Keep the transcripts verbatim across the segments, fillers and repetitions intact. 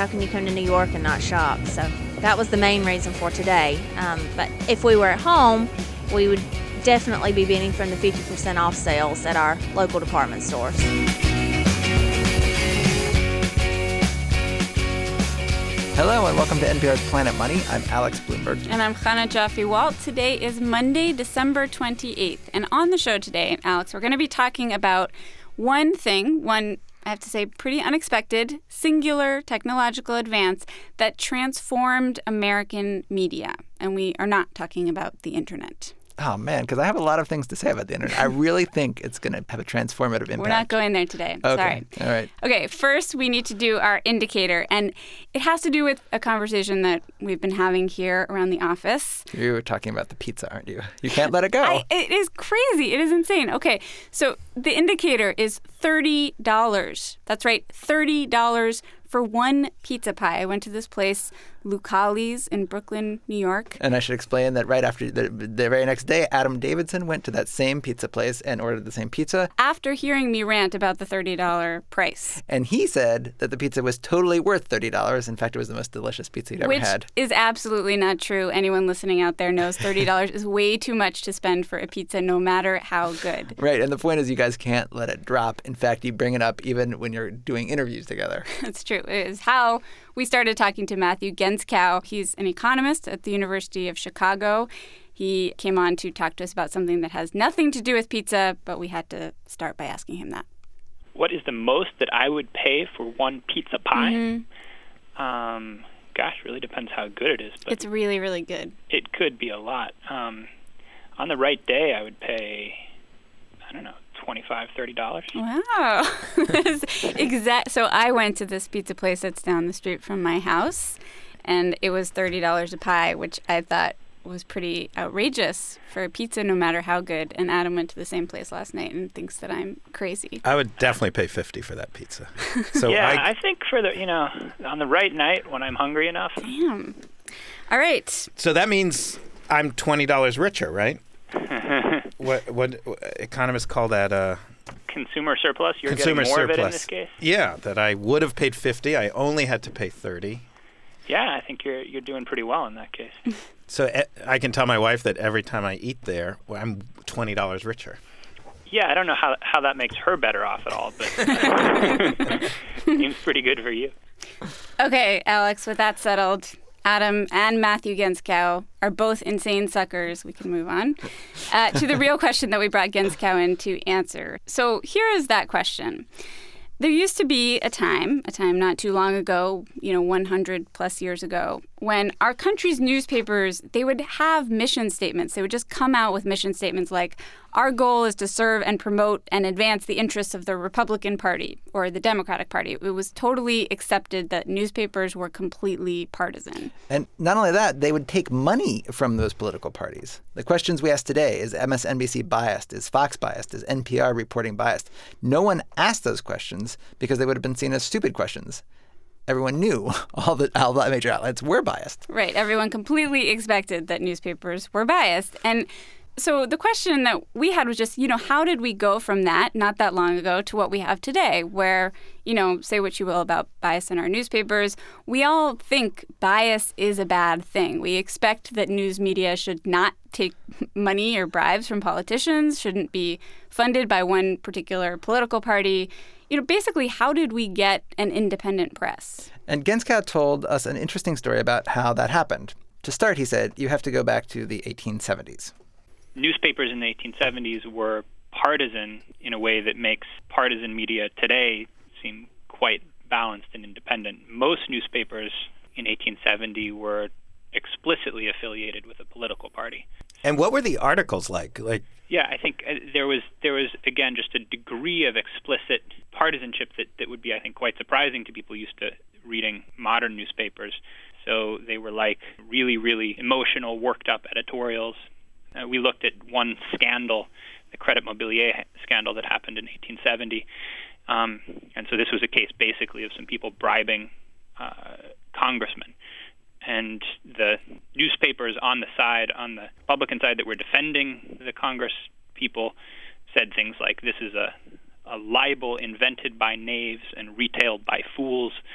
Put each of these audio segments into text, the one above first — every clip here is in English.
How can you come to New York and not shop? So that was the main reason for today. Um, but if we were at home, we would definitely be benefiting from the fifty percent off sales at our local department stores. Hello and welcome to N P R's Planet Money. I'm Alex Bloomberg. And I'm Chana Joffe-Walt. Today is Monday, December twenty-eighth. And on the show today, Alex, we're going to be talking about one thing, one, I have to say, pretty unexpected, singular technological advance that transformed American media. And we are not talking about the internet. Oh, man, because I have a lot of things to say about the internet. I really think it's going to have a transformative impact. We're not going there today. Okay. Sorry. All right. Okay, first we need to do our indicator. And it has to do with a conversation that we've been having here around the office. You were talking about the pizza, aren't you? You can't let it go. I, it is crazy. It is insane. Okay, so the indicator is thirty dollars. That's right, thirty dollars for one pizza pie. I went to this place, Lucali's in Brooklyn, New York. And I should explain that right after the, the very next day, Adam Davidson went to that same pizza place and ordered the same pizza. After hearing me rant about the thirty dollars price. And he said that the pizza was totally worth thirty dollars. In fact, it was the most delicious pizza he'd ever Which had. Which is absolutely not true. Anyone listening out there knows thirty dollars is way too much to spend for a pizza, no matter how good. Right. And the point is you guys can't let it drop. In fact, you bring it up even when you're doing interviews together. That's true. It is how we started talking to Matthew Gentzkow. He's an economist at the University of Chicago. He came on to talk to us about something that has nothing to do with pizza, but we had to start by asking him that. What is the most that I would pay for one pizza pie? Mm-hmm. Um, gosh, really depends how good it is. But it's really, really good. It could be a lot. Um, on the right day, I would pay, I don't know, twenty-five dollars, thirty dollars. Wow. exact. So I went to this pizza place that's down the street from my house, and it was thirty dollars a pie, which I thought was pretty outrageous for a pizza, no matter how good. And Adam went to the same place last night and thinks that I'm crazy. I would definitely pay fifty dollars for that pizza. So yeah, I, I think for the, you know, on the right night when I'm hungry enough. Damn. All right. So that means I'm twenty dollars richer, right? what, what what economists call that? Uh, consumer surplus. You're consumer getting more surplus. of it in this case. Yeah, that I would have paid fifty. I only had to pay thirty. Yeah, I think you're you're doing pretty well in that case. So I can tell my wife that every time I eat there, well, I'm twenty dollars richer. Yeah, I don't know how how that makes her better off at all, but seems pretty good for you. Okay, Alex, with that settled, Adam and Matthew Gentzkow are both insane suckers. We can move on uh, to the real question that we brought Gentzkow in to answer. So here is that question. There used to be a time, a time not too long ago, you know, one hundred plus years ago, when our country's newspapers, they would have mission statements. They would just come out with mission statements like, our goal is to serve and promote and advance the interests of the Republican Party or the Democratic Party. It was totally accepted that newspapers were completely partisan. And not only that, they would take money from those political parties. The questions we ask today, is M S N B C biased? Is Fox biased? Is N P R reporting biased? No one asked those questions because they would have been seen as stupid questions. Everyone knew all the, all the major outlets were biased. Right. Everyone completely expected that newspapers were biased. And so the question that we had was just, you know, how did we go from that not that long ago to what we have today, where, you know, say what you will about bias in our newspapers, we all think bias is a bad thing. We expect that news media should not take money or bribes from politicians, shouldn't be funded by one particular political party. You know, basically, how did we get an independent press? And Gentzkow told us an interesting story about how that happened. To start, he said, you have to go back to the eighteen seventies. Newspapers in the eighteen seventies were partisan in a way that makes partisan media today seem quite balanced and independent. Most newspapers in eighteen seventy were explicitly affiliated with a political party. And what were the articles like? Like, yeah, I think uh, there was there was again just a degree of explicit partisanship that, that would be, I think, quite surprising to people used to reading modern newspapers. So they were like really, really emotional, worked up editorials. Uh, we looked at one scandal, the Credit Mobilier scandal that happened in eighteen seventy. Um, and so this was a case basically of some people bribing uh, congressmen. And the newspapers on the side, on the Republican side that were defending the Congress people, said things like, this is a, a libel invented by knaves and retailed by fools.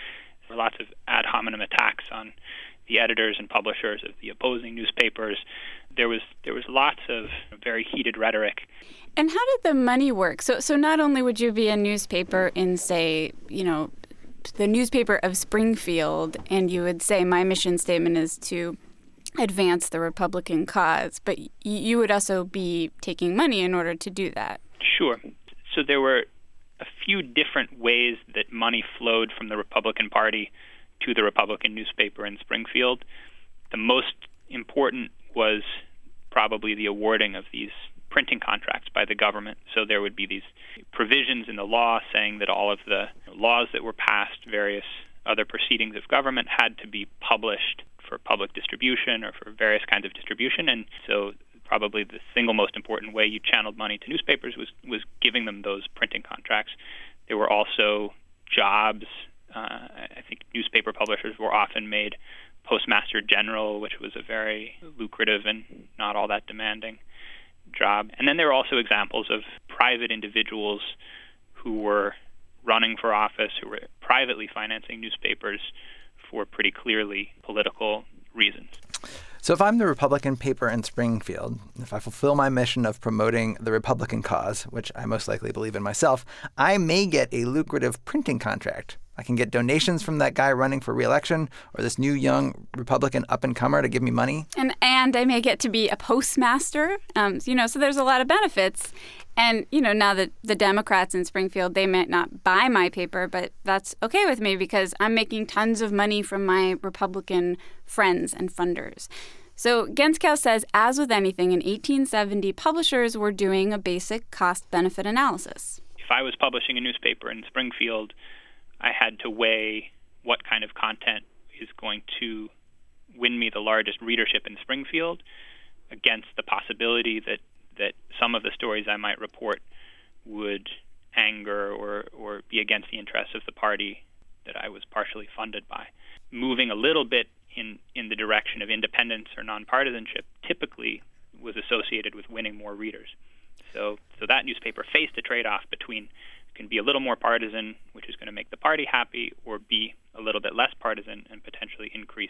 There were lots of ad hominem attacks on the editors and publishers of the opposing newspapers. There was there was lots of very heated rhetoric. And how did the money work? So so not only would you be a newspaper in, say, you know, the newspaper of Springfield, and you would say my mission statement is to advance the Republican cause, but y- you would also be taking money in order to do that. Sure. So there were a few different ways that money flowed from the Republican Party to the Republican newspaper in Springfield. The most important was probably the awarding of these printing contracts by the government. So there would be these provisions in the law saying that all of the laws that were passed, various other proceedings of government, had to be published for public distribution or for various kinds of distribution. And so probably the single most important way you channeled money to newspapers was, was giving them those printing contracts. There were also jobs. Uh, I think newspaper publishers were often made postmaster general, which was a very lucrative and not all that demanding job. And then there were also examples of private individuals who were running for office, who were privately financing newspapers for pretty clearly political reasons. So if I'm the Republican paper in Springfield, if I fulfill my mission of promoting the Republican cause, which I most likely believe in myself, I may get a lucrative printing contract. I can get donations from that guy running for re-election or this new young Republican up-and-comer to give me money. And and I may get to be a postmaster. Um, you know, so there's a lot of benefits. And, you know, now that the Democrats in Springfield, they might not buy my paper, but that's okay with me because I'm making tons of money from my Republican friends and funders. So Gentzkow says, as with anything, in eighteen seventy, publishers were doing a basic cost-benefit analysis. If I was publishing a newspaper in Springfield, I had to weigh what kind of content is going to win me the largest readership in Springfield against the possibility that, that some of the stories I might report would anger or, or be against the interests of the party that I was partially funded by. Moving a little bit in, in the direction of independence or nonpartisanship typically was associated with winning more readers. So, so that newspaper faced a trade-off between can be a little more partisan, which is going to make the party happy, or be a little bit less partisan and potentially increase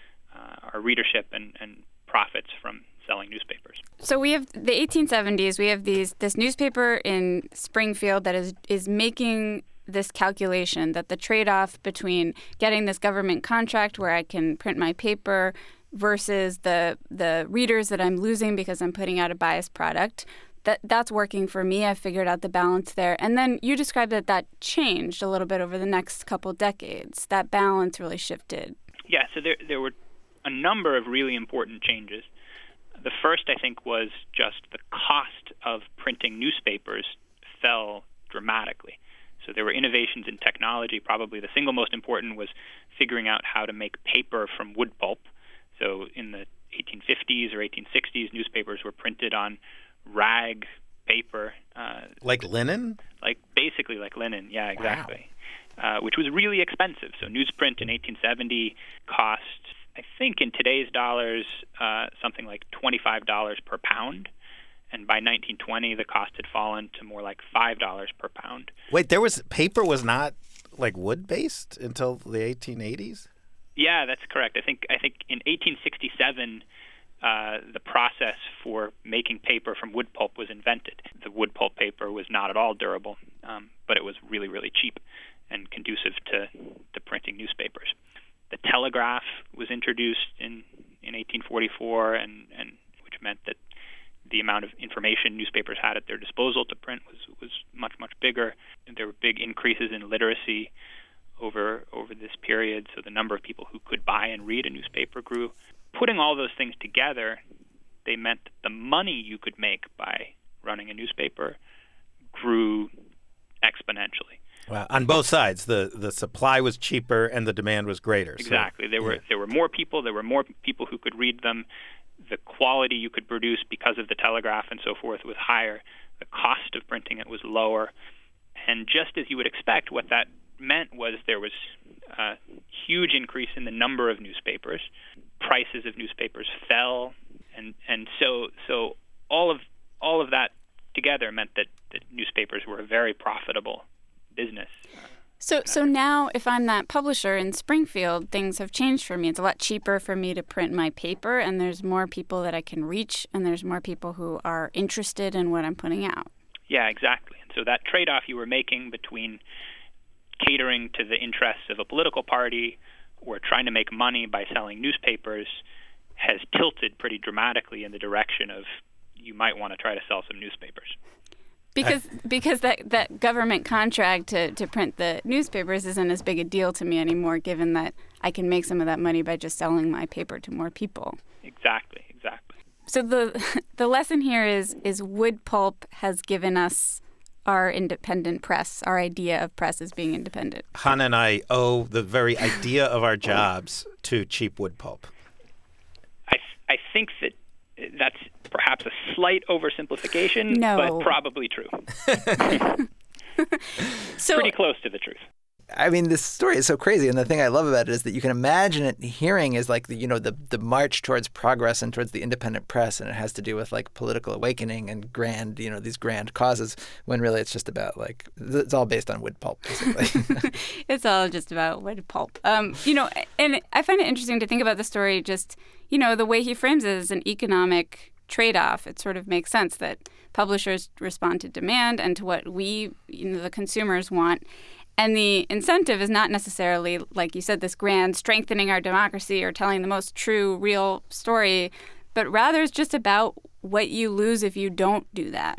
uh, our readership and, and profits from selling newspapers. So we have the eighteen seventies. We have these this newspaper in Springfield that is is making this calculation that the trade-off between getting this government contract where I can print my paper versus the the readers that I'm losing because I'm putting out a biased product. That that's working for me. I figured out the balance there. And then you described that that changed a little bit over the next couple decades. That balance really shifted. Yeah, so there there were a number of really important changes. The first, I think, was just the cost of printing newspapers fell dramatically. So there were innovations in technology. Probably the single most important was figuring out how to make paper from wood pulp. So in the eighteen fifties or eighteen sixties, newspapers were printed on rag paper. Uh, like linen? Like basically like linen, yeah, exactly. Wow. Uh, which was really expensive. So newsprint in eighteen seventy cost, I think in today's dollars, uh, something like twenty-five dollars per pound. And by nineteen twenty, the cost had fallen to more like five dollars per pound. Wait, there was paper was not like wood-based until the eighteen eighties? Yeah, that's correct. I think I think in eighteen sixty-seven, uh, the process for making paper from wood pulp was invented. The wood pulp paper was not at all durable, um, but it was really, really cheap and conducive to, to printing newspapers. The telegraph was introduced in, in eighteen forty-four, and, and which meant that the amount of information newspapers had at their disposal to print was, was much, much bigger. And there were big increases in literacy over over this period, so the number of people who could buy and read a newspaper grew. Putting all those things together, they meant that the money you could make by running a newspaper grew exponentially. Wow. On both sides, the, the supply was cheaper and the demand was greater. Exactly. So, there were yeah. there were more people. There were more people who could read them. The quality you could produce because of the telegraph and so forth was higher. The cost of printing it was lower. And just as you would expect, what that meant was there was a huge increase in the number of newspapers. Prices of newspapers fell, and and so so all of all of that together meant that, that newspapers were a very profitable business. So so now if I'm that publisher in Springfield, things have changed for me. It's a lot cheaper for me to print my paper, and there's more people that I can reach, and there's more people who are interested in what I'm putting out. Yeah, exactly. And so that trade-off you were making between catering to the interests of a political party or trying to make money by selling newspapers has tilted pretty dramatically in the direction of you might want to try to sell some newspapers. Because because that, that government contract to, to print the newspapers isn't as big a deal to me anymore, given that I can make some of that money by just selling my paper to more people. Exactly, exactly. So the the lesson here is is wood pulp has given us our independent press, our idea of press as being independent. Hannah and I owe the very idea of our jobs to cheap wood pulp. I I think that that's perhaps a slight oversimplification, no. but probably true. So, pretty close to the truth. I mean, this story is so crazy, and the thing I love about it is that you can imagine it hearing is like the, you know, the the march towards progress and towards the independent press, and it has to do with like political awakening and grand, you know, these grand causes. When really it's just about like it's all based on wood pulp, basically. It's all just about wood pulp. Um, you know, and I find it interesting to think about the story. Just you know, the way he frames it as an economic trade-off. It sort of makes sense that publishers respond to demand and to what we, you know, the consumers want. And the incentive is not necessarily, like you said, this grand strengthening our democracy or telling the most true, real story, but rather it's just about what you lose if you don't do that.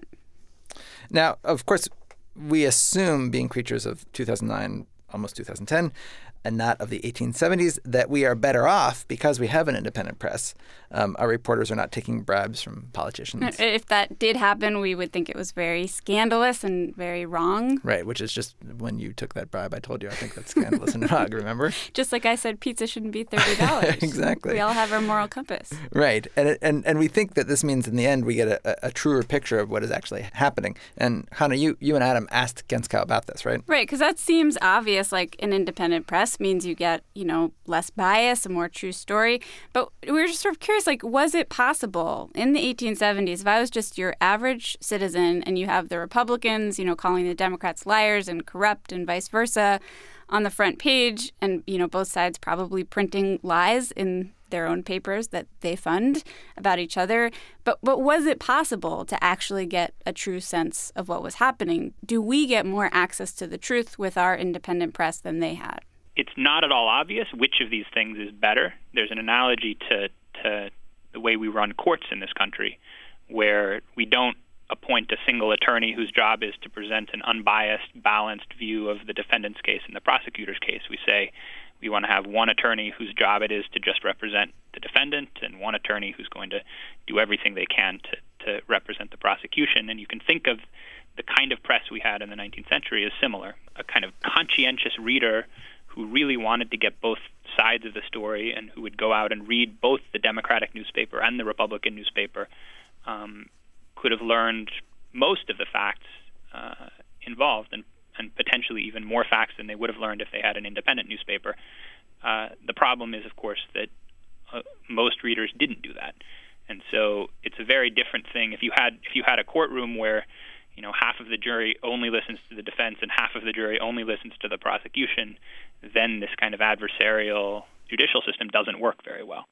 Now, of course, we assume, being creatures of two thousand nine, almost two thousand ten, and not of the eighteen seventies, that we are better off because we have an independent press. Um, our reporters are not taking bribes from politicians. If that did happen, we would think it was very scandalous and very wrong. Right, which is just when you took that bribe, I told you I think that's scandalous and wrong, remember? Just like I said, pizza shouldn't be thirty dollars. Exactly. We all have our moral compass. Right, and, it, and and we think that this means in the end we get a, a truer picture of what is actually happening. And Hannah, you, you and Adam asked Genskow about this, right? Right, because that seems obvious, like an independent press means you get, you know, less bias, a more true story. But we were just sort of curious, like, was it possible in the eighteen seventies, if I was just your average citizen and you have the Republicans, you know, calling the Democrats liars and corrupt and vice versa on the front page, and, you know, both sides probably printing lies in their own papers that they fund about each other. But but was it possible to actually get a true sense of what was happening? Do we get more access to the truth with our independent press than they had? It's not at all obvious which of these things is better. There's an analogy to, to the way we run courts in this country, where we don't appoint a single attorney whose job is to present an unbiased, balanced view of the defendant's case and the prosecutor's case. We say we want to have one attorney whose job it is to just represent the defendant and one attorney who's going to do everything they can to, to represent the prosecution. And you can think of the kind of press we had in the nineteenth century as similar, a kind of conscientious reader who really wanted to get both sides of the story and who would go out and read both the Democratic newspaper and the Republican newspaper, um, could have learned most of the facts uh, involved and, and potentially even more facts than they would have learned if they had an independent newspaper. Uh, the problem is, of course, that uh, most readers didn't do that. And so it's a very different thing. If you had if you had a courtroom where you know, half of the jury only listens to the defense and half of the jury only listens to the prosecution, then this kind of adversarial judicial system doesn't work very well.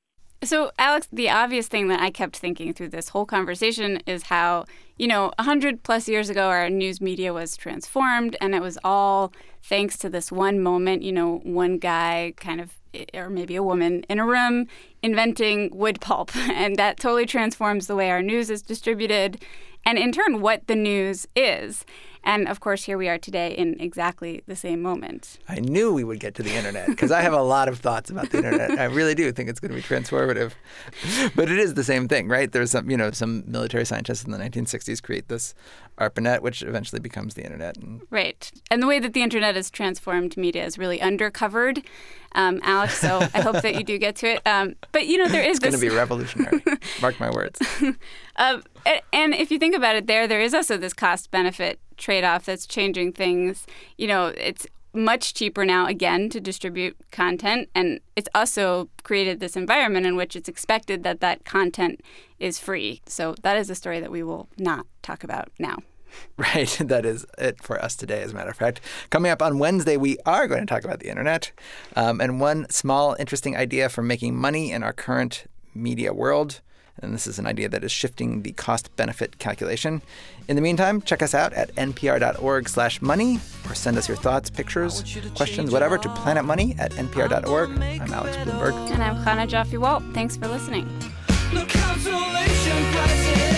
So, Alex, the obvious thing that I kept thinking through this whole conversation is how, you know, one hundred plus years ago, our news media was transformed, and it was all thanks to this one moment, you know, one guy kind of, or maybe a woman in a room inventing wood pulp. And that totally transforms the way our news is distributed and, in turn, what the news is. And, of course, here we are today in exactly the same moment. I knew we would get to the internet because I have a lot of thoughts about the internet. I really do think it's going to be transformative. But it is the same thing, right? There's some, you know, some military scientists in the nineteen sixties create this ARPANET, which eventually becomes the internet. And... Right. And the way that the internet has transformed media is really undercovered, um, Alex, so I hope that you do get to it. Um, but, you know, there is it's this... It's going to be revolutionary. Mark my words. uh, and if you think about it there, there is also this cost-benefit trade-off that's changing things. You know, it's much cheaper now, again, to distribute content. And it's also created this environment in which it's expected that that content is free. So that is a story that we will not talk about now. Right. That is it for us today, as a matter of fact. Coming up on Wednesday, we are going to talk about the internet um, and one small, interesting idea for making money in our current media world. And this is an idea that is shifting the cost-benefit calculation. In the meantime, check us out at npr.org slash money or send us your thoughts, pictures, questions, whatever to planetmoney at npr.org. I'm Alex Blumberg. And I'm Chana Joffe-Walt. Thanks for listening. The consolation prize is